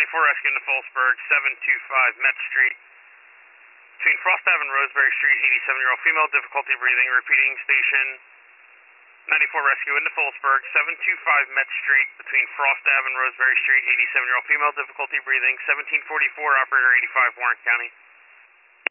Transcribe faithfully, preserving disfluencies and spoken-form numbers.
ninety-four rescue into Phillipsburg, seven two five Met Street. Between Frost Ave and Roseberry Street, eighty-seven-year-old female, difficulty breathing, repeating station. ninety-four rescue into Phillipsburg, seven two five Met Street. Between Frost Ave and Roseberry Street, eighty-seven-year-old female, difficulty breathing, seventeen forty-four, operator eighty-five, Warren County.